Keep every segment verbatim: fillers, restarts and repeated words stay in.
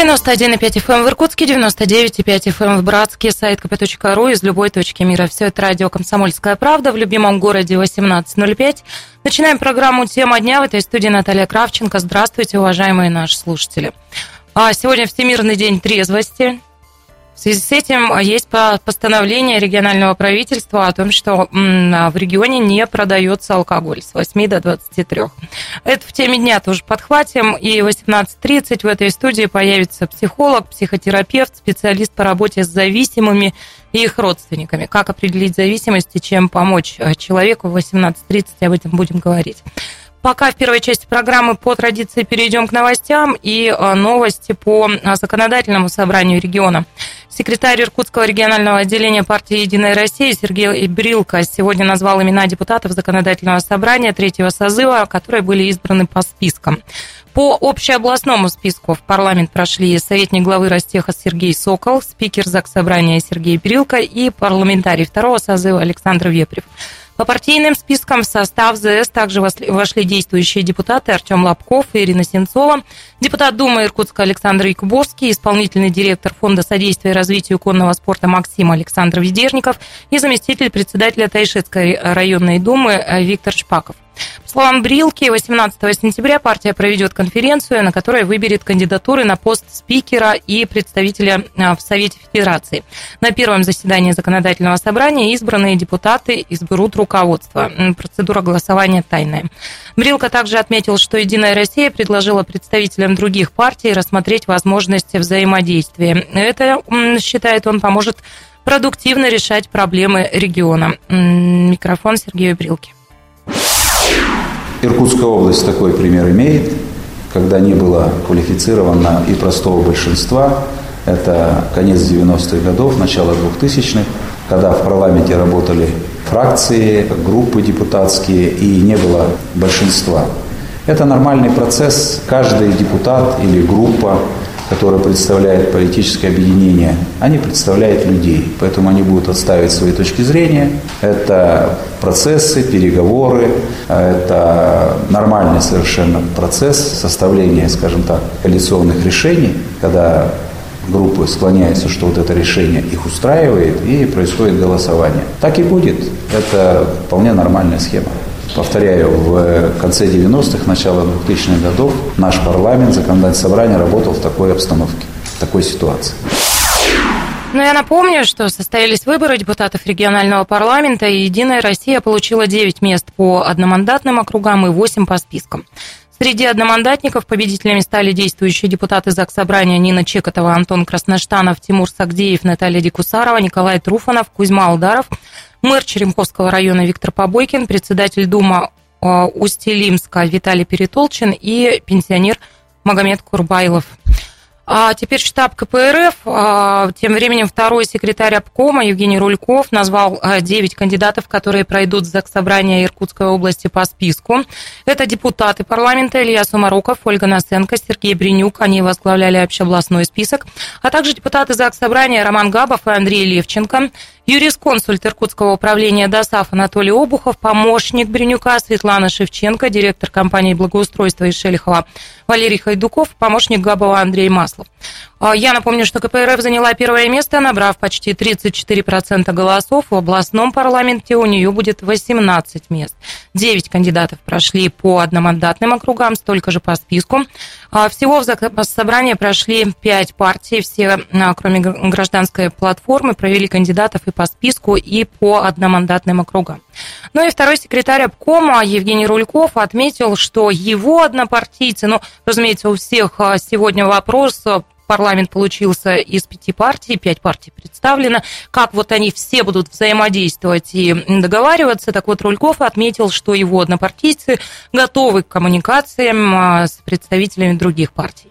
девяносто один и пять эф эм в Иркутске, девяносто девять и пять эф эм в Братске, сайт ка пэ точка ру из любой точки мира. Все это радио «Комсомольская правда» в любимом городе восемнадцать ноль пять. Начинаем программу «Тема дня». В этой студии Наталья Кравченко. Здравствуйте, уважаемые наши слушатели. Сегодня Всемирный день трезвости. В связи с этим есть постановление регионального правительства о том, что в регионе не продается алкоголь с восьми до двадцати трёх. Это в теме дня тоже подхватим. И в восемнадцать тридцать в этой студии появится психолог, психотерапевт, специалист по работе с зависимыми и их родственниками. Как определить зависимость и чем помочь человеку в восемнадцать тридцать, об этом будем говорить. Пока в первой части программы по традиции перейдем к новостям и новости по законодательному собранию региона. Секретарь Иркутского регионального отделения партии «Единая Россия» Сергей Брилко сегодня назвал имена депутатов законодательного собрания третьего созыва, которые были избраны по спискам. По общеобластному списку в парламент прошли советник главы Ростеха Сергей Сокол, спикер Заксобрания Сергей Брилко и парламентарий второго созыва Александр Вепрев. По партийным спискам в состав ЗС также вошли действующие депутаты Артем Лобков и Ирина Сенцова, депутат Думы Иркутска Александр Якубовский, исполнительный директор Фонда содействия и развития конного спорта Максим Александр Ведерников и заместитель председателя Тайшетской районной думы Виктор Шпаков. По словам Брилки, восемнадцатого сентября партия проведет конференцию, на которой выберет кандидатуры на пост спикера и представителя в Совете Федерации. На первом заседании законодательного собрания избранные депутаты изберут руководство. Процедура голосования тайная. Брилко также отметил, что «Единая Россия» предложила представителям других партий рассмотреть возможности взаимодействия. Это, считает он, поможет продуктивно решать проблемы региона. Микрофон Сергею Брилке. Иркутская область такой пример имеет, когда не было квалифицировано и простого большинства. Это конец девяностых годов, начало двухтысячных, когда в парламенте работали фракции, группы депутатские и не было большинства. Это нормальный процесс. Каждый депутат или группа, которая представляет политическое объединение, они представляют людей. Поэтому они будут отстаивать свои точки зрения. Это процессы, переговоры, это нормальный совершенно процесс составления, скажем так, коалиционных решений, когда группы склоняются, что вот это решение их устраивает, и происходит голосование. Так и будет. Это вполне нормальная схема. Повторяю, в конце девяностых, начало двухтысячных годов наш парламент, законодательное собрание работал в такой обстановке, в такой ситуации. Ну, я напомню, что состоялись выборы депутатов регионального парламента, и «Единая Россия» получила девять мест по одномандатным округам и восемь по спискам. Среди одномандатников победителями стали действующие депутаты Заксобрания Нина Чекотова, Антон Красноштанов, Тимур Сагдеев, Наталья Дикусарова, Николай Труфанов, Кузьма Алдаров, мэр Черемховского района Виктор Побойкин, председатель Думы Усть-Илимска Виталий Перетолчин и пенсионер Магомед Курбайлов. А теперь штаб ка пэ эр эф. Тем временем второй секретарь обкома Евгений Рульков назвал девять кандидатов, которые пройдут в Заксобрание Иркутской области по списку. Это депутаты парламента Илья Сумароков, Ольга Насенко, Сергей Бринюк. Они возглавляли общеобластной список. А также депутаты Заксобрания Роман Габов и Андрей Левченко. Юрисконсульт Иркутского управления ДОСААФ Анатолий Обухов, помощник Бринюка Светлана Шевченко, директор компании благоустройства из Шелихова Валерий Хайдуков, помощник Габова Андрей Маслов. Я напомню, что ка пэ эр эф заняла первое место, набрав почти тридцать четыре процента голосов. В областном парламенте у нее будет восемнадцать мест. девять кандидатов прошли по одномандатным округам, столько же по списку. Всего в Заксобрание прошли пять партий. Все, кроме гражданской платформы, провели кандидатов и по списку, и по одномандатным округам. Ну и второй секретарь обкома Евгений Рульков отметил, что его однопартийцы, ну, разумеется, у всех сегодня вопрос, парламент получился из пяти партий, пять партий представлено, как вот они все будут взаимодействовать и договариваться. Так вот, Рульков отметил, что его однопартийцы готовы к коммуникациям с представителями других партий.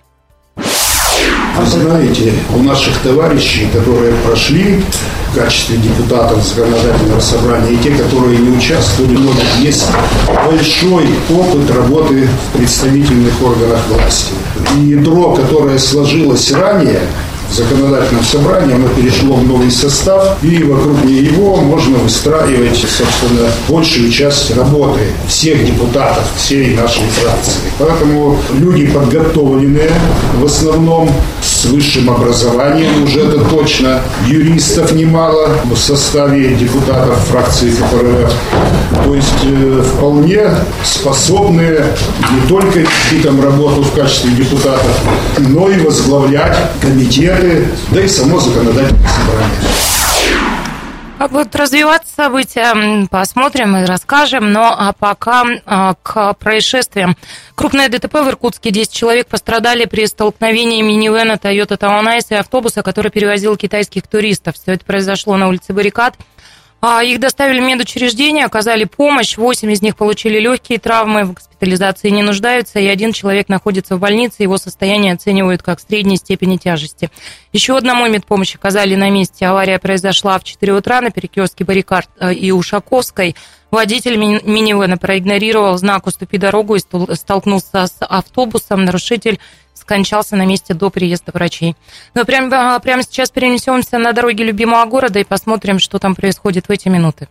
Вы знаете, у наших товарищей, которые прошли в качестве депутатов законодательного собрания, и те, которые не участвовали, есть большой опыт работы в представительных органах власти. И ядро, которое сложилось ранее в законодательном собрании, оно перешло в новый состав, и вокруг него можно выстраивать, собственно, большую часть работы всех депутатов, всей нашей фракции. Поэтому люди подготовленные, в основном с с высшим образованием, уже это точно. Юристов немало в составе депутатов фракции ка пэ эр эф. То есть э, вполне способные не только вести там работу в качестве депутатов, но и возглавлять комитеты, да и само законодательное собрание. Как будут развиваться события, посмотрим и расскажем. Но а пока а, к происшествиям. Крупное дэ тэ пэ в Иркутске. десять человек пострадали при столкновении минивэна Toyota Taunais и автобуса, который перевозил китайских туристов. Все это произошло на улице Баррикад. Их доставили в медучреждение, оказали помощь. Восемь из них получили легкие травмы, в госпитализации не нуждаются, и один человек находится в больнице. Его состояние оценивают как средней степени тяжести. Еще одному медпомощь оказали на месте. Авария произошла в четыре утра на перекрестке Баррикад и Ушаковской. Водитель минивэна проигнорировал знак «Уступи дорогу» и столкнулся с автобусом. Нарушитель скончался на месте до приезда врачей. Но прямо, прямо сейчас перенесемся на дороги любимого города и посмотрим, что там происходит в эти минуты.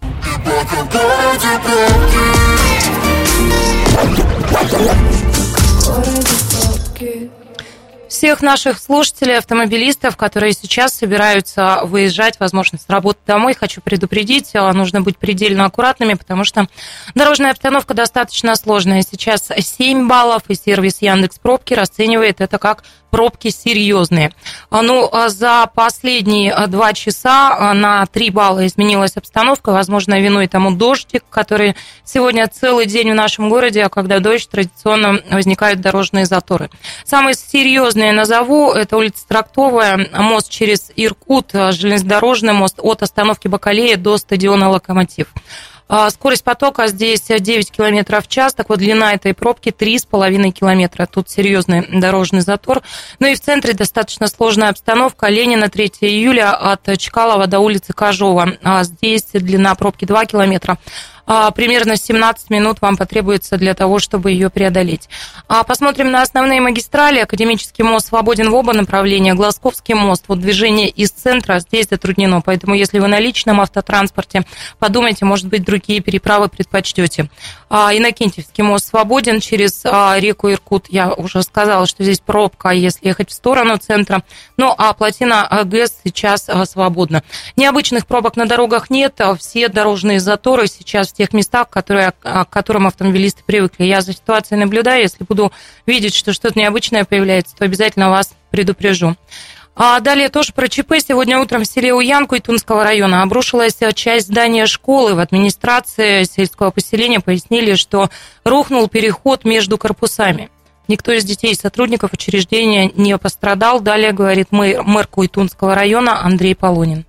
Всех наших слушателей, автомобилистов, которые сейчас собираются выезжать, возможно, с работы домой, хочу предупредить, нужно быть предельно аккуратными, потому что дорожная обстановка достаточно сложная. Сейчас семь баллов, и сервис Яндекс.Пробки расценивает это как пробки серьезные. Ну, за последние два часа на три балла изменилась обстановка. Возможно, виной тому дождик, который сегодня целый день в нашем городе, а когда дождь, традиционно возникают дорожные заторы. Самые серьезные назову. Это улица Трактовая, мост через Иркут, железнодорожный мост от остановки Бакалея до стадиона «Локомотив». Скорость потока здесь девять километров в час, так вот длина этой пробки три с половиной километра. Тут серьезный дорожный затор. Ну и в центре достаточно сложная обстановка. Ленина, третьего июля от Чкалова до улицы Кожова. Здесь длина пробки два километра. Примерно семнадцать минут вам потребуется для того, чтобы ее преодолеть. Посмотрим на основные магистрали. Академический мост свободен в оба направления. Глазковский мост, вот движение из центра здесь затруднено. Поэтому, если вы на личном автотранспорте, подумайте, может быть, другие переправы предпочтете. Иннокентьевский мост свободен через реку Иркут. Я уже сказала, что здесь пробка, если ехать в сторону центра. Ну, а плотина ГЭС сейчас свободна. Необычных пробок на дорогах нет. Все дорожные заторы сейчас в тех местах, которые, к которым автомобилисты привыкли. Я за ситуацией наблюдаю. Если буду видеть, что что-то необычное появляется, то обязательно вас предупрежу. А далее тоже про ЧП. Сегодня утром в селе Уян Куйтунского района обрушилась часть здания школы. В администрации сельского поселения пояснили, что рухнул переход между корпусами. Никто из детей и сотрудников учреждения не пострадал. Далее говорит мэр, мэр Куйтунского района Андрей Полонин.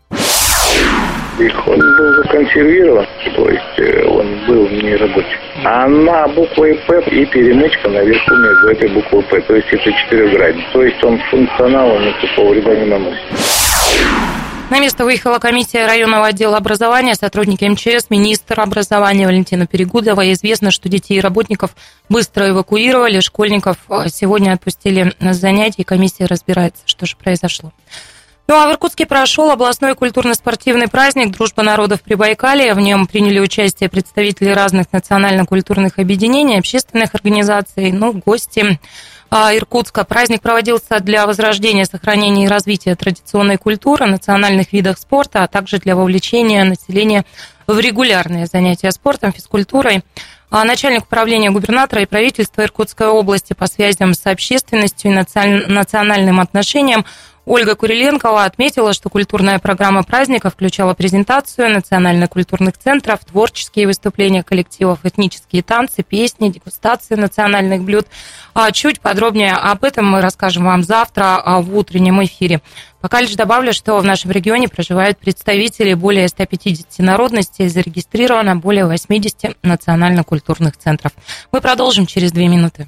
Переход был законсервирован, то есть он был не рабочий. А на букве П и перемычка наверху между этой буквой П, то есть это четырехгранник. То есть он функционал, никакого вреда не наносит. На место выехала комиссия районного отдела образования, сотрудники эм че эс, министр образования Валентина Перегудова. Известно, что детей и работников быстро эвакуировали, школьников сегодня отпустили на занятия, и комиссия разбирается, что же произошло. Ну, а в Иркутске прошел областной культурно-спортивный праздник «Дружба народов Прибайкалья». В нем приняли участие представители разных национально-культурных объединений, общественных организаций, ну, гости Иркутска. Праздник проводился для возрождения, сохранения и развития традиционной культуры, национальных видов спорта, а также для вовлечения населения в регулярные занятия спортом, физкультурой. Начальник управления губернатора и правительства Иркутской области по связям с общественностью и национальным отношениям Ольга Куриленкова отметила, что культурная программа праздника включала презентацию национально-культурных центров, творческие выступления коллективов, этнические танцы, песни, дегустации национальных блюд. Чуть подробнее об этом мы расскажем вам завтра в утреннем эфире. Пока лишь добавлю, что в нашем регионе проживают представители более ста пятидесяти народностей, зарегистрировано более восьмидесяти национально-культурных центров. Мы продолжим через две минуты.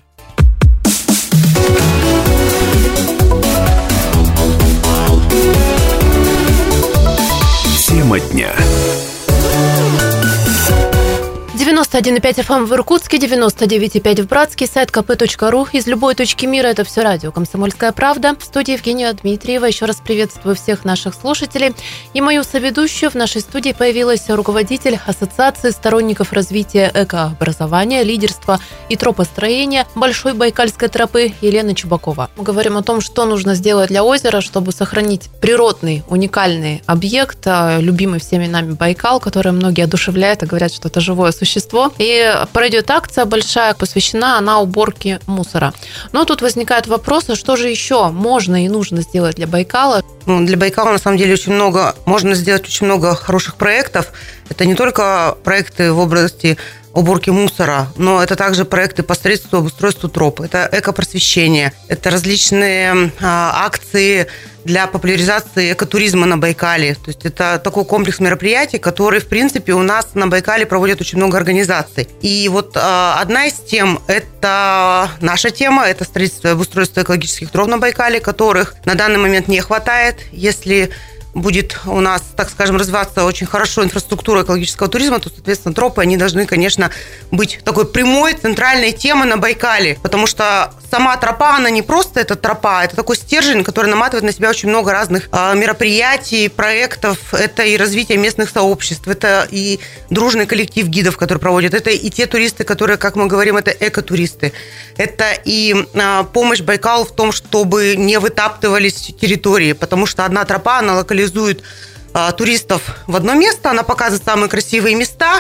Тема дня. девяносто девяносто один и пять эф эм в Иркутске, девяносто девять и пять в Братске, сайт ка пэ точка ру. Из любой точки мира это все радио «Комсомольская правда». В студии Евгения Дмитриева. Еще раз приветствую всех наших слушателей. И мою соведущую. В нашей студии появилась руководитель Ассоциации сторонников развития экообразования, лидерства и тропостроения Большой Байкальской тропы Елена Чубакова. Мы говорим о том, что нужно сделать для озера, чтобы сохранить природный, уникальный объект, любимый всеми нами Байкал, который многие одушевляют и говорят, что это живое существо. И пройдет акция большая, посвящена она уборке мусора. Но тут возникают вопросы, что же еще можно и нужно сделать для Байкала? Ну, для Байкала, на самом деле, очень много, можно сделать очень много хороших проектов. Это не только проекты в области уборки мусора, но это также проекты по строительству и обустройству троп. Это экопросвещение, это различные а, акции для популяризации экотуризма на Байкале. То есть это такой комплекс мероприятий, который, в принципе, у нас на Байкале проводят очень много организаций. И вот а, одна из тем – это наша тема, это строительство и обустройство экологических троп на Байкале, которых на данный момент не хватает. Если будет у нас, так скажем, развиваться очень хорошо инфраструктура экологического туризма, то, соответственно, тропы, они должны, конечно, быть такой прямой, центральной темой на Байкале, потому что сама тропа, она не просто эта тропа, это такой стержень, который наматывает на себя очень много разных э, мероприятий, проектов, это и развитие местных сообществ, это и дружный коллектив гидов, который проводит, это и те туристы, которые, как мы говорим, это экотуристы, это и э, помощь Байкалу в том, чтобы не вытаптывались территории, потому что одна тропа, она локализует а, туристов в одно место, она показывает самые красивые места.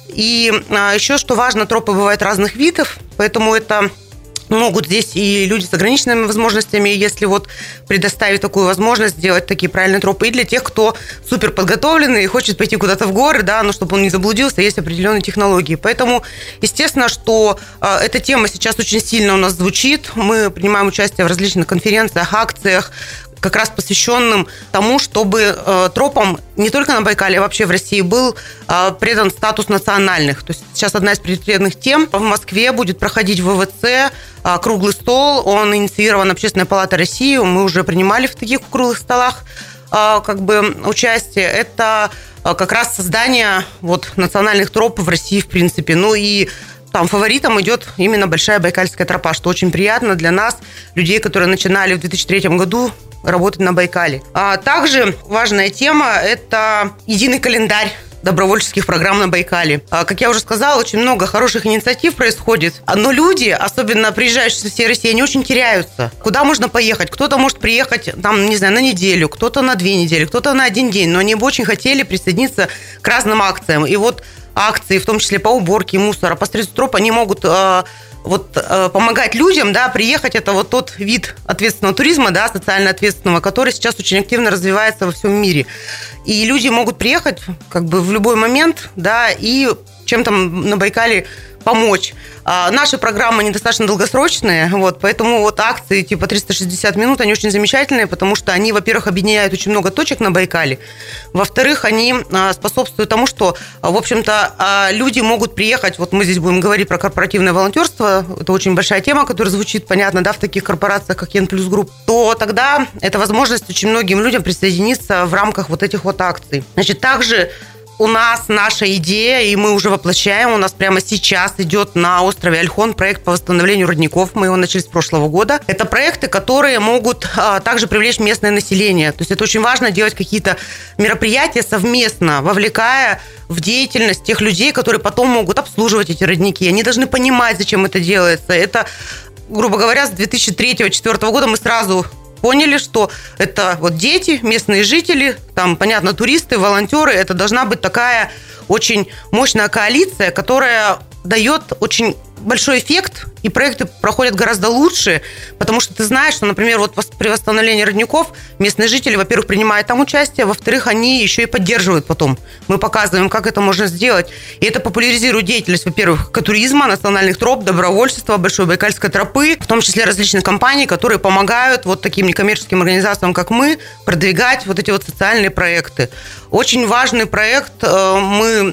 И а, еще, что важно, тропы бывают разных видов, поэтому это могут здесь и люди с ограниченными возможностями, если вот предоставить такую возможность сделать такие правильные тропы. И для тех, кто супер подготовленный и хочет пойти куда-то в горы, да, но чтобы он не заблудился, есть определенные технологии. Поэтому, естественно, что э, эта тема сейчас очень сильно у нас звучит. Мы принимаем участие в различных конференциях, акциях, как раз посвященным тому, чтобы э, тропам не только на Байкале, а вообще в России был э, придан статус национальных. То есть сейчас одна из приоритетных тем в Москве будет проходить в вэ вэ цэ э, круглый стол. Он инициирован Общественной палатой России. Мы уже принимали в таких круглых столах э, как бы участие. Это э, как раз создание вот, национальных троп в России в принципе. Ну и там фаворитом идет именно Большая Байкальская тропа, что очень приятно для нас, людей, которые начинали в две тысячи третьем году работать на Байкале. А также важная тема – это единый календарь добровольческих программ на Байкале. Как я уже сказала, очень много хороших инициатив происходит, но люди, особенно приезжающие со всей России, они очень теряются. Куда можно поехать? Кто-то может приехать, там, не знаю, на неделю, кто-то на две недели, кто-то на один день, но они бы очень хотели присоединиться к разным акциям. И вот акции, в том числе по уборке мусора, по строительству троп, они могут э, вот, э, помогать людям, да, приехать. Это вот тот вид ответственного туризма, да, социально ответственного, который сейчас очень активно развивается во всем мире. И люди могут приехать как бы в любой момент, да, и чем-то на Байкале помочь. А наши программы недостаточно долгосрочные, вот, поэтому вот акции типа триста шестьдесят минут, они очень замечательные, потому что они, во-первых, объединяют очень много точек на Байкале, во-вторых, они а, способствуют тому, что, в общем-то, а, люди могут приехать, вот мы здесь будем говорить про корпоративное волонтерство, это очень большая тема, которая звучит, понятно, да, в таких корпорациях, как Ен Плюс Групп, то тогда это возможность очень многим людям присоединиться в рамках вот этих вот акций. Значит, также у нас наша идея, и мы уже воплощаем, у нас прямо сейчас идет на острове Ольхон проект по восстановлению родников. Мы его начали с прошлого года. Это проекты, которые могут а, также привлечь местное население. То есть это очень важно делать какие-то мероприятия совместно, вовлекая в деятельность тех людей, которые потом могут обслуживать эти родники. Они должны понимать, зачем это делается. Это, грубо говоря, с две тысячи третьего - две тысячи четвёртого года мы сразу поняли, что это вот дети, местные жители, там, понятно, туристы, волонтеры. Это должна быть такая очень мощная коалиция, которая дает очень большой эффект, и проекты проходят гораздо лучше, потому что ты знаешь, что, например, вот при восстановлении родников местные жители, во-первых, принимают там участие, во-вторых, они еще и поддерживают потом. Мы показываем, как это можно сделать. И это популяризирует деятельность, во-первых, экотуризма, национальных троп, добровольчества, Большой Байкальской тропы, в том числе различных компаний, которые помогают вот таким некоммерческим организациям, как мы, продвигать вот эти вот социальные проекты. Очень важный проект. Мы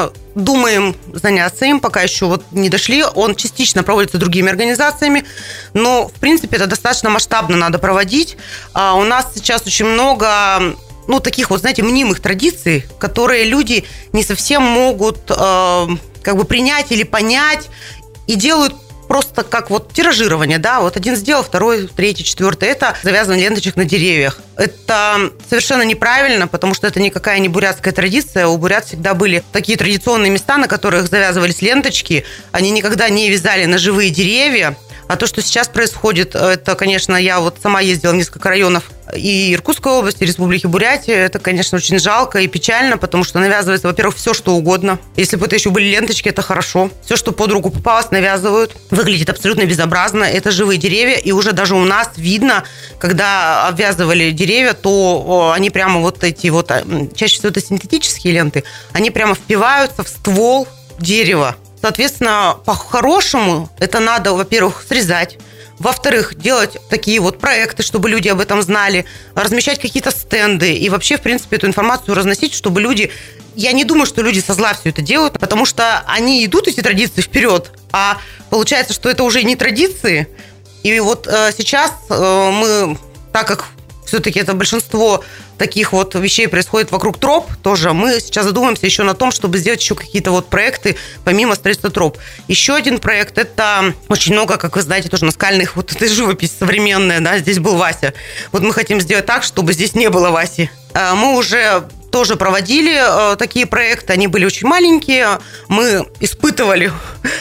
думаем заняться им, пока еще вот не дошли. Он частично проводится другими организациями, но, в принципе, это достаточно масштабно надо проводить. А у нас сейчас очень много, ну, таких вот, знаете, мнимых традиций, которые люди не совсем могут, э, как бы принять или понять, и делают просто как вот тиражирование, да, вот один сделал, второй, третий, четвертый, это завязывание ленточек на деревьях. Это совершенно неправильно, потому что это никакая не бурятская традиция. У бурят всегда были такие традиционные места, на которых завязывались ленточки. Они никогда не вязали на живые деревья. А то, что сейчас происходит, это, конечно, я вот сама ездила в несколько районов и Иркутской области, и Республики Бурятия. Это, конечно, очень жалко и печально, потому что навязывается, во-первых, все, что угодно. Если бы это еще были ленточки, это хорошо. Все, что под руку попалось, навязывают. Выглядит абсолютно безобразно. Это живые деревья, и уже даже у нас видно, когда обвязывали деревья, то они прямо вот эти вот, чаще всего это синтетические ленты, они прямо впиваются в ствол дерева. Соответственно, по-хорошему это надо, во-первых, срезать. Во-вторых, делать такие вот проекты, чтобы люди об этом знали, размещать какие-то стенды и вообще, в принципе, эту информацию разносить, чтобы люди... Я не думаю, что люди со зла все это делают, потому что они идут, эти традиции, вперед, а получается, что это уже не традиции. И вот э, сейчас э, мы, так как все-таки это большинство таких вот вещей происходит вокруг троп, тоже мы сейчас задумаемся еще на том, чтобы сделать еще какие-то вот проекты помимо строительства троп. Еще один проект, это очень много, как вы знаете, тоже наскальных, вот эта живопись современная, да, здесь был Вася. Вот мы хотим сделать так, чтобы здесь не было Васи. Мы уже тоже проводили такие проекты, они были очень маленькие, мы испытывали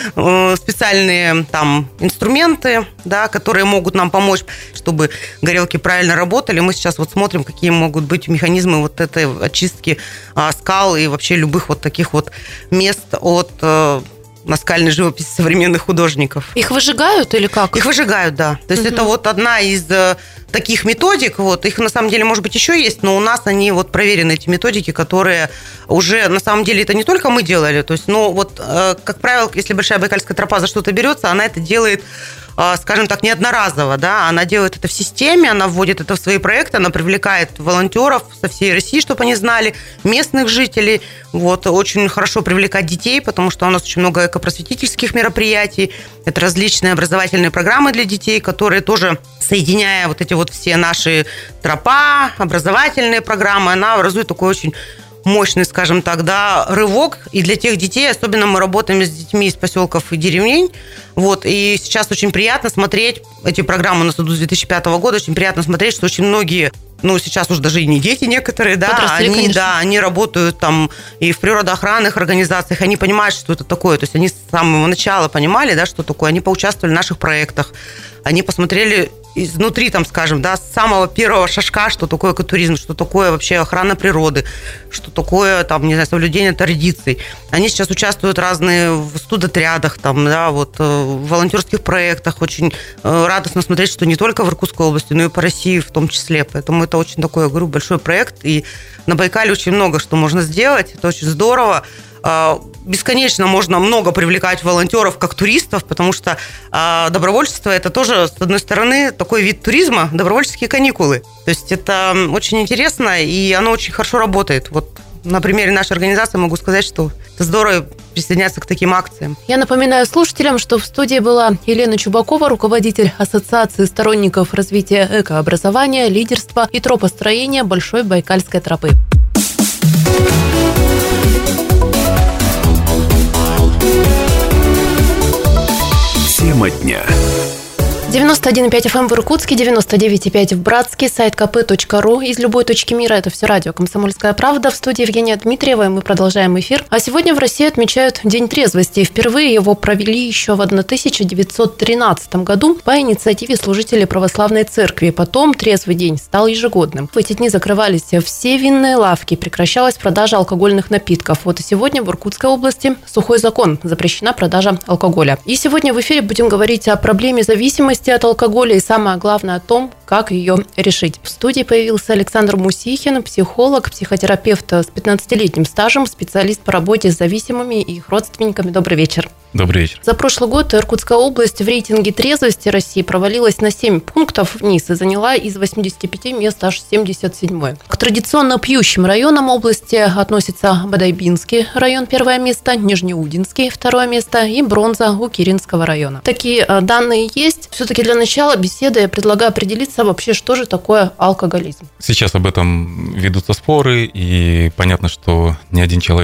специальные там инструменты, да, которые могут нам помочь, чтобы горелки правильно работали. Мы сейчас вот смотрим, какие могут быть механизмы вот этой очистки скал и вообще любых вот таких вот мест от наскальной живописи современных художников. Их выжигают или как? Их выжигают, да. То есть угу. это вот одна из таких методик. Вот. Их на самом деле, может быть, еще есть, но у нас они вот проверены, эти методики, которые уже, на самом деле, это не только мы делали. То есть, ну, вот, как правило, если Большая Байкальская тропа за что-то берется, она это делает, скажем так, не одноразово, да, она делает это в системе, она вводит это в свои проекты, она привлекает волонтеров со всей России, чтобы они знали, местных жителей, вот, очень хорошо привлекать детей, потому что у нас очень много экопросветительских мероприятий, это различные образовательные программы для детей, которые тоже, соединяя вот эти вот все наши тропа, образовательные программы, она образует такой очень мощный, скажем так, да, рывок. И для тех детей, особенно мы работаем с детьми из поселков и деревень. Вот, и сейчас очень приятно смотреть эти программы, у нас идут с две тысячи пятого года, очень приятно смотреть, что очень многие, ну, сейчас уже даже и не дети некоторые, да, Подросли, они, конечно. да, они работают там и в природоохранных организациях, они понимают, что это такое. То есть они с самого начала понимали, да, что такое. Они поучаствовали в наших проектах, они посмотрели изнутри, там, скажем, да, с самого первого шажка, что такое экотуризм, что такое вообще охрана природы, что такое, там, не знаю, соблюдение традиций. Они сейчас участвуют разные в студотрядах, там, да, вот, в волонтерских проектах. Очень радостно смотреть, что не только в Иркутской области, но и по России в том числе. Поэтому это очень такой, я говорю, большой проект. И на Байкале очень много что можно сделать. Это очень здорово. Бесконечно можно много привлекать волонтеров как туристов, потому что добровольчество – это тоже, с одной стороны, такой вид туризма, добровольческие каникулы. То есть это очень интересно, и оно очень хорошо работает. Вот на примере нашей организации могу сказать, что это здорово присоединяться к таким акциям. Я напоминаю слушателям, что в студии была Елена Чубакова, руководитель Ассоциации сторонников развития экообразования, лидерства и тропостроения Большой Байкальской тропы. Тема дня. девяносто один и пять эф эм в Иркутске, девяносто девять и пять в Братске, сайт ка пэ точка ру. Из любой точки мира это все радио «Комсомольская правда». В студии Евгения Дмитриева, и мы продолжаем эфир. А сегодня в России отмечают День трезвости. Впервые его провели еще в тысяча девятьсот тринадцатом году по инициативе служителей православной церкви. Потом трезвый день стал ежегодным. В эти дни закрывались все винные лавки, прекращалась продажа алкогольных напитков. Вот и сегодня в Иркутской области сухой закон, запрещена продажа алкоголя. И сегодня в эфире будем говорить о проблеме зависимости от алкоголя и, самое главное, о том, как ее решить. В студии появился Александр Мусихин, психолог, психотерапевт с пятнадцатилетним стажем, специалист по работе с зависимыми и их родственниками. Добрый вечер. Добрый вечер. За прошлый год Иркутская область в рейтинге трезвости России провалилась на семь пунктов вниз и заняла из восьмидесяти пяти мест аж семьдесят седьмое. К традиционно пьющим районам области относятся Бодайбинский район первое место, Нижнеудинский второе место и Бронза у Киринского района. Такие данные есть. Все-таки для начала беседы я предлагаю определиться вообще, что же такое алкоголизм. Сейчас об этом ведутся споры, и понятно, что ни один человек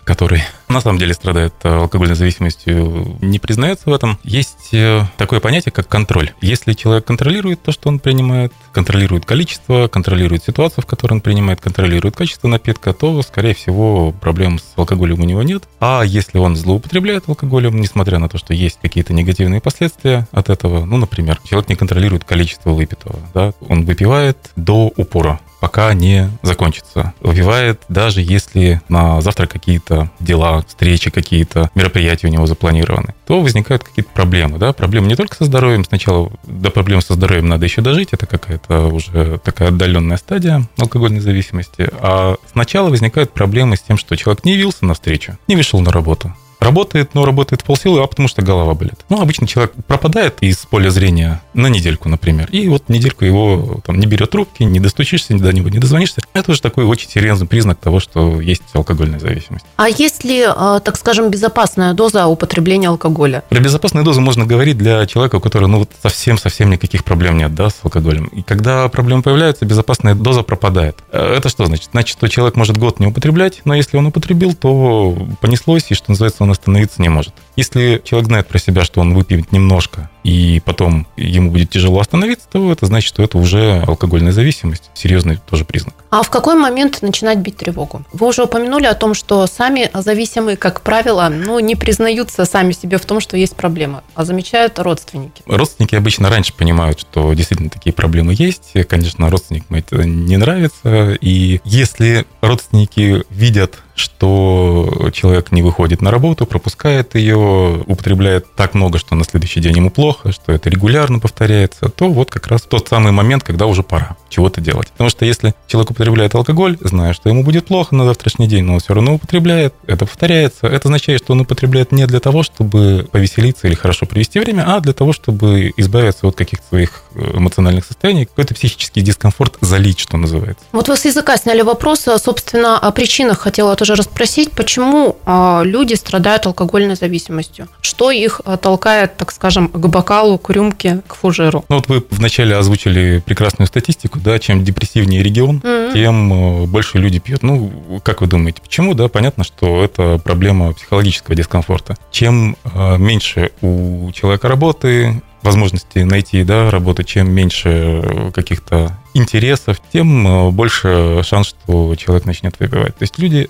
который на самом деле страдает алкогольной зависимостью, не признается в этом. Есть такое понятие, как контроль. Если человек контролирует то, что он принимает, контролирует количество, контролирует ситуацию, в которой он принимает, контролирует качество напитка, то, скорее всего, проблем с алкоголем у него нет. А если он злоупотребляет алкоголем, несмотря на то, что есть какие-то негативные последствия от этого, ну, например, человек не контролирует количество выпитого, да, он выпивает до упора, пока не закончится. Выпивает, даже если на завтра какие-то дела, встречи какие-то, мероприятия у него запланированы, то возникают какие-то проблемы. Да? Проблемы не только со здоровьем. Сначала до проблем со здоровьем надо еще дожить. Это какая-то уже такая отдаленная стадия алкогольной зависимости. А сначала возникают проблемы с тем, что человек не явился на встречу, не вышел на работу. Работает, но работает в полсилы, а потому что голова болит. Ну, обычно человек пропадает из поля зрения на недельку, например. И вот недельку его там не берет трубки, не достучишься, до него не дозвонишься. Это уже такой очень серьезный признак того, что есть алкогольная зависимость. А есть ли, так скажем, безопасная доза употребления алкоголя? Про безопасную дозу можно говорить для человека, у которого ну, вот совсем-совсем никаких проблем нет, да, с алкоголем. И когда проблемы появляются, безопасная доза пропадает. Это что значит? Значит, что человек может год не употреблять, но если он употребил, то понеслось, и, что называется, он остановиться не может. Если человек знает про себя, что он выпьет немножко, и потом ему будет тяжело остановиться, то это значит, что это уже алкогольная зависимость. Серьезный тоже признак. А в какой момент начинать бить тревогу? Вы уже упомянули о том, что сами зависимые, как правило, ну, не признаются сами себе в том, что есть проблема, а замечают родственники. Родственники обычно раньше понимают, что действительно такие проблемы есть. Конечно, родственникам это не нравится. И если родственники видят, что человек не выходит на работу, пропускает ее, употребляет так много, что на следующий день ему плохо, что это регулярно повторяется, то вот как раз тот самый момент, когда уже пора чего-то делать. Потому что если человек употребляет алкоголь, зная, что ему будет плохо на завтрашний день, но он все равно употребляет, это повторяется, это означает, что он употребляет не для того, чтобы повеселиться или хорошо провести время, а для того, чтобы избавиться от каких-то своих эмоциональных состояний, какой-то психический дискомфорт залить, что называется. Вот вы с языка сняли вопрос, собственно, о причинах хотела тоже расспросить, почему люди страдают алкогольной зависимостью? Что их толкает, так скажем, к бокалу, к рюмке, к фужеру? Ну вот вы вначале озвучили прекрасную статистику, да, чем депрессивнее регион, mm-hmm. тем больше люди пьют. Ну, как вы думаете, почему? Да, понятно, что это проблема психологического дискомфорта. Чем меньше у человека работы, возможности найти, да, работу, чем меньше каких-то интересов, тем больше шанс, что человек начнет выпивать. То есть люди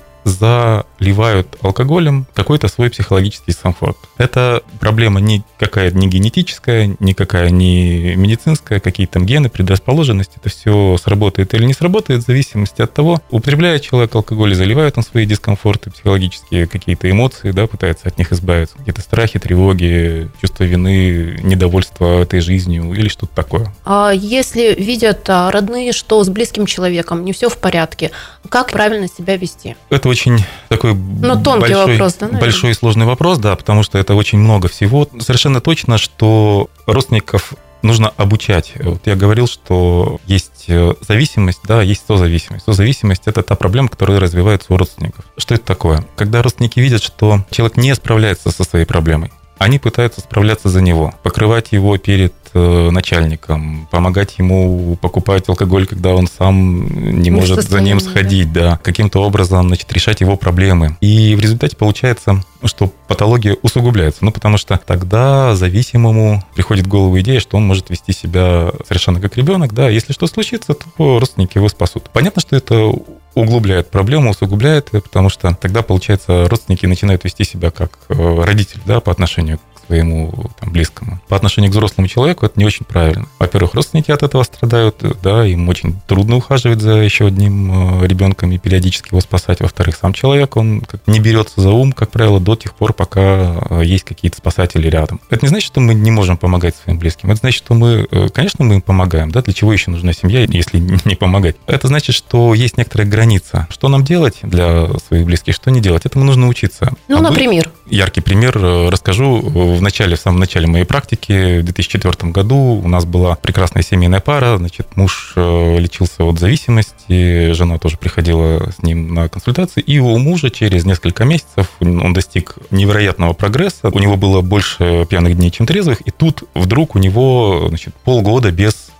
заливают алкоголем какой-то свой психологический дискомфорт. Это проблема никакая не генетическая, никакая не медицинская, какие-то там гены, предрасположенности. Это все сработает или не сработает в зависимости от того, употребляет человек алкоголь, заливает он свои дискомфорты, психологические какие-то эмоции, да, пытается от них избавиться. Какие-то страхи, тревоги, чувство вины, недовольство этой жизнью или что-то такое. А если видят родные, что с близким человеком не все в порядке, как правильно себя вести? Это очень такой большой, вопрос, да, большой и сложный вопрос, да, потому что это очень много всего. Совершенно точно, что родственников нужно обучать. Вот я говорил, что есть зависимость, да, есть созависимость. Созависимость – это та проблема, которая развивается у родственников. Что это такое? Когда родственники видят, что человек не справляется со своей проблемой, они пытаются справляться за него, покрывать его перед начальником, помогать ему покупать алкоголь, когда он сам не может за ним сходить, да. Да, каким-то образом, значит, решать его проблемы. И в результате получается, что патология усугубляется, ну, потому что тогда зависимому приходит в голову идея, что он может вести себя совершенно как ребенок, да, если что случится, то родственники его спасут. Понятно, что это углубляет проблему, усугубляет, потому что тогда, получается, родственники начинают вести себя как родители, да, по отношению к своему там, близкому. По отношению к взрослому человеку это не очень правильно. Во-первых, родственники от этого страдают, да, им очень трудно ухаживать за еще одним ребенком и периодически его спасать. Во-вторых, сам человек, он как не берется за ум, как правило, до тех пор, пока есть какие-то спасатели рядом. Это не значит, что мы не можем помогать своим близким. Это значит, что мы, конечно, мы им помогаем, да, для чего еще нужна семья, если не помогать. Это значит, что есть некоторая граница. Что нам делать для своих близких, что не делать? Этому нужно учиться. Ну, а например? Яркий пример расскажу. В начале, в самом начале моей практики, в две тысячи четвёртом году, у нас была прекрасная семейная пара. Значит, муж лечился от зависимости, жена тоже приходила с ним на консультации. И у мужа через несколько месяцев он достиг невероятного прогресса. У него было больше пьяных дней, чем трезвых. И тут вдруг у него, значит, полгода без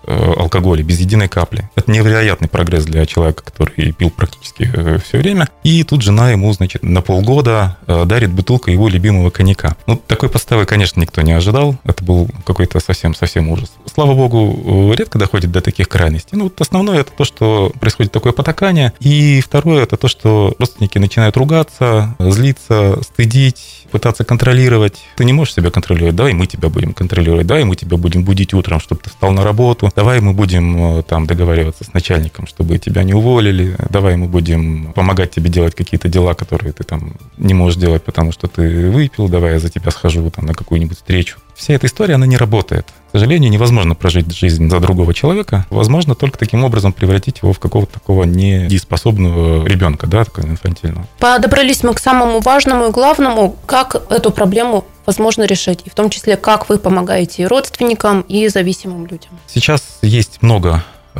алкоголя, без единой капли. Это невероятный прогресс для человека, который пил практически все время. И тут жена ему, значит, на полгода дарит бутылку его любимого коньяка. Ну, такой подставы, конечно, никто не ожидал. Это был какой-то совсем-совсем ужас. Слава богу, редко доходит до таких крайностей. Ну, вот основное это то, что происходит такое потакание. И второе это то, что родственники начинают ругаться, злиться, стыдить, пытаться контролировать. Ты не можешь себя контролировать. Давай мы тебя будем контролировать. Давай мы тебя будем будить утром, чтобы ты встал на работу. Давай мы будем там договариваться с начальником, чтобы тебя не уволили. Давай мы будем помогать тебе делать какие-то дела, которые ты там не можешь делать, потому что ты выпил. Давай я за тебя схожу там на какую-нибудь встречу. Вся эта история, она не работает. К сожалению, невозможно прожить жизнь за другого человека. Возможно только таким образом превратить его в какого-то такого недееспособного ребенка, да, такого инфантильного. Подобрались мы к самому важному и главному, как эту проблему возможно решить, и в том числе, как вы помогаете и родственникам, и зависимым людям. Сейчас есть много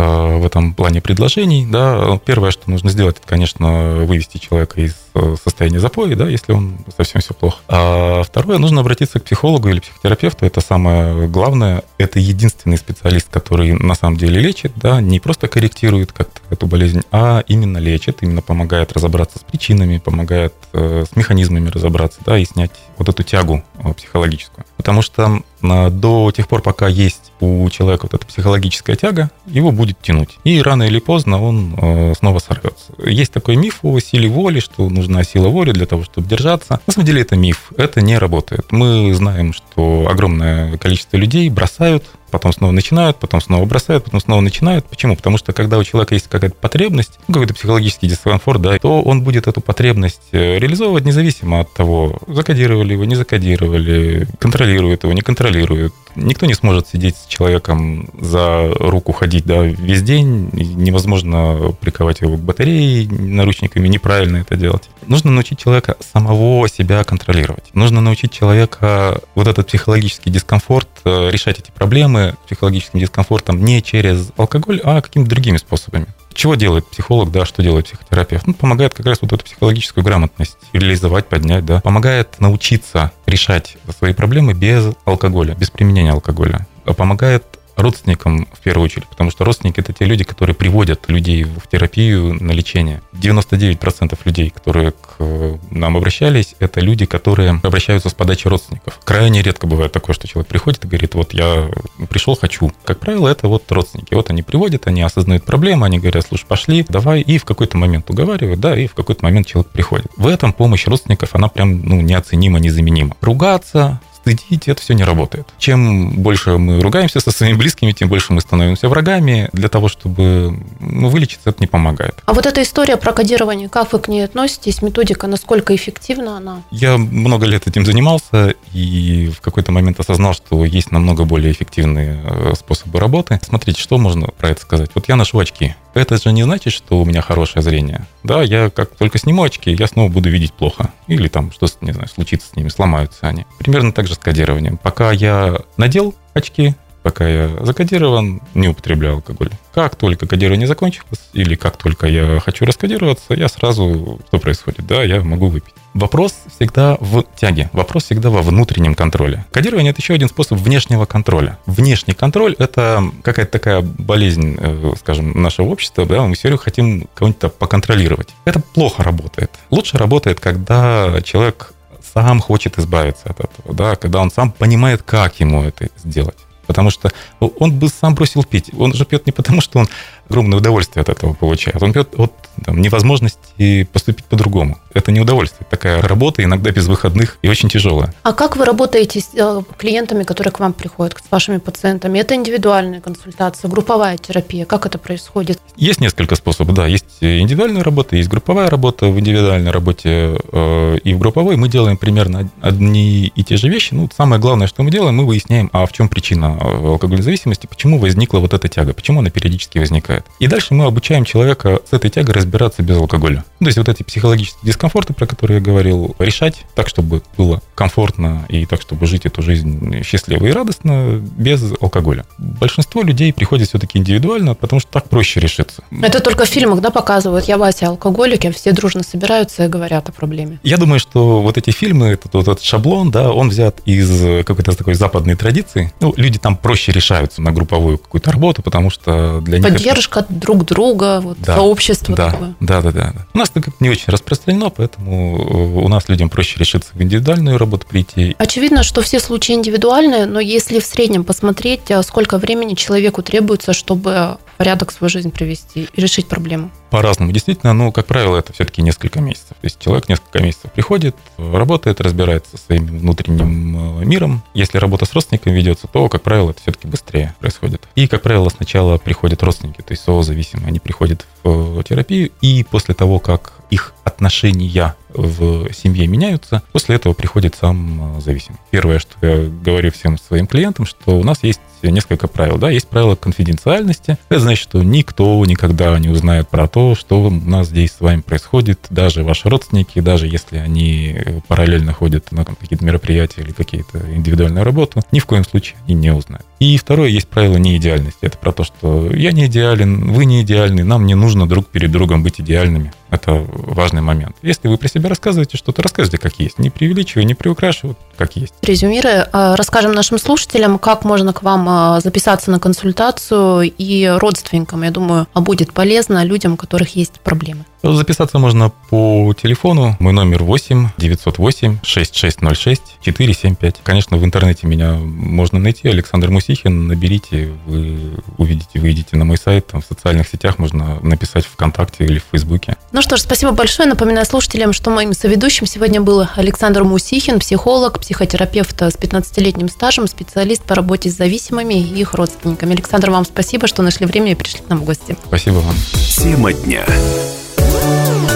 в этом плане предложений. Да. Первое, что нужно сделать, это, конечно, вывести человека из состояния запоя, да, если он совсем все плохо. А второе, нужно обратиться к психологу или психотерапевту. Это самое главное. Это единственный специалист, который на самом деле лечит, да, не просто корректирует как-то эту болезнь, а именно лечит, именно помогает разобраться с причинами, помогает с механизмами разобраться, да, и снять вот эту тягу психологическую. Потому что до тех пор, пока есть у человека вот эта психологическая тяга, его будет тянуть. И рано или поздно он снова сорвется. Есть такой миф о силе воли, что нужна сила воли для того, чтобы держаться. На самом деле это миф, это не работает. Мы знаем, что огромное количество людей бросают, потом снова начинают, потом снова бросают, потом снова начинают. Почему? Потому что когда у человека есть какая-то потребность, ну, какой-то психологический дискомфорт, да, то он будет эту потребность реализовывать независимо от того, закодировали его, не закодировали, контролируют его, не контролируют. Никто не сможет сидеть с человеком за руку ходить, да, весь день. Невозможно приковать его к батарее наручниками, неправильно это делать. Нужно научить человека самого себя контролировать. Нужно научить человека вот этот психологический дискомфорт, решать эти проблемы психологическим дискомфортом не через алкоголь, а какими-то другими способами. Чего делает психолог, да, что делает психотерапевт? Ну, помогает как раз вот эту психологическую грамотность реализовать, поднять, да. Помогает научиться решать свои проблемы без алкоголя, без применения алкоголя. Помогает родственникам в первую очередь, потому что родственники – это те люди, которые приводят людей в терапию, на лечение. девяносто девять процентов людей, которые к нам обращались, это люди, которые обращаются с подачи родственников. Крайне редко бывает такое, что человек приходит и говорит, вот я пришел, хочу. Как правило, это вот родственники. Вот они приводят, они осознают проблему, они говорят, слушай, пошли, давай, и в какой-то момент уговаривают, да, и в какой-то момент человек приходит. В этом помощь родственников, она прям, ну, неоценима, незаменима. Ругаться, стыдить, это все не работает. Чем больше мы ругаемся со своими близкими, тем больше мы становимся врагами. Для того, чтобы ну, вылечиться, это не помогает. А вот эта история про кодирование, как вы к ней относитесь? Методика, насколько эффективна она? Я много лет этим занимался и в какой-то момент осознал, что есть намного более эффективные способы работы. Смотрите, что можно про это сказать. Вот я ношу очки. Это же не значит, что у меня хорошее зрение. Да, я как только сниму очки, я снова буду видеть плохо. Или там что-то, не знаю, случится с ними, сломаются они. Примерно так же с кодированием. Пока я надел очки, пока я закодирован, не употребляю алкоголь. Как только кодирование закончилось, или как только я хочу раскодироваться, я сразу... Что происходит? Да, я могу выпить. Вопрос всегда в тяге. Вопрос всегда во внутреннем контроле. Кодирование – это еще один способ внешнего контроля. Внешний контроль – это какая-то такая болезнь, скажем, нашего общества. Да? Мы все время хотим кого-нибудь поконтролировать. Это плохо работает. Лучше работает, когда человек сам хочет избавиться от этого. Да? Когда он сам понимает, как ему это сделать. Потому что он бы сам бросил пить. Он же пьет не потому, что он огромное удовольствие от этого получает. Он пьет от там, невозможности поступить по-другому. Это не удовольствие. Такая работа, иногда без выходных, и очень тяжелая. А как вы работаете с клиентами, которые к вам приходят, с вашими пациентами? Это индивидуальная консультация, групповая терапия? Как это происходит? Есть несколько способов, да. Есть индивидуальная работа, есть групповая работа. В индивидуальной работе э, и в групповой мы делаем примерно одни и те же вещи. Ну, самое главное, что мы делаем, мы выясняем, а в чем причина алкогольной зависимости, почему возникла вот эта тяга, почему она периодически возникает. отпускает. И дальше мы обучаем человека с этой тягой разбираться без алкоголя. То есть вот эти психологические дискомфорты, про которые я говорил, решать так, чтобы было комфортно и так, чтобы жить эту жизнь счастливо и радостно без алкоголя. Большинство людей приходит все-таки индивидуально, потому что так проще решиться. Это только в фильмах, да, показывают? Я, Вася, алкоголик, и все дружно собираются и говорят о проблеме. Я думаю, что вот эти фильмы, этот, вот этот шаблон, да, он взят из какой-то такой западной традиции. Ну, люди там проще решаются на групповую какую-то работу, потому что для них... Поддержка это... друг друга, вот, да, сообщество да, такое. Да, да, да, да. У нас это не очень распространено, поэтому у нас людям проще решиться в индивидуальную работу прийти. Очевидно, что все случаи индивидуальные, но если в среднем посмотреть, сколько времени человеку требуется, чтобы в порядок свою жизнь привести и решить проблему? По-разному. Действительно, ну, как правило, это все-таки несколько месяцев. То есть человек несколько месяцев приходит, работает, разбирается со своим внутренним миром. Если работа с родственниками ведется, то, как правило, это все-таки быстрее происходит. И, как правило, сначала приходят родственники, то есть созависимые. Они приходят в терапию, и после того, как их отношения в семье меняются, после этого приходит сам зависимый. Первое, что я говорю всем своим клиентам, что у нас есть несколько правил. Да? Есть правило конфиденциальности. Это значит, что никто никогда не узнает про то, что у нас здесь с вами происходит, даже ваши родственники, даже если они параллельно ходят на какие-то мероприятия или какие-то индивидуальную работу, ни в коем случае они не узнают. И второе, есть правило неидеальности. Это про то, что я не идеален, вы не идеальны, нам не нужно друг перед другом быть идеальными. Это важный момент. Если вы про себя рассказываете что-то, рассказывайте как есть. Не преувеличивая, не приукрашивая, как есть. Резюмируя, расскажем нашим слушателям, как можно к вам записаться на консультацию и родственникам. Я думаю, будет полезно людям, у которых есть проблемы. Записаться можно по телефону. Мой номер восемь девятьсот восемь шестьдесят шесть ноль шесть четыреста семьдесят пять. Конечно, в интернете меня можно найти. Александр Мусихин. Наберите, вы увидите, выйдете на мой сайт. Там в социальных сетях можно написать ВКонтакте или в Фейсбуке. Ну что ж, спасибо большое. Напоминаю слушателям, что моим соведущим сегодня был Александр Мусихин, психолог, психотерапевт с пятнадцатилетним стажем, специалист по работе с зависимыми и их родственниками. Александр, вам спасибо, что нашли время и пришли к нам в гости. Спасибо вам. Тема дня.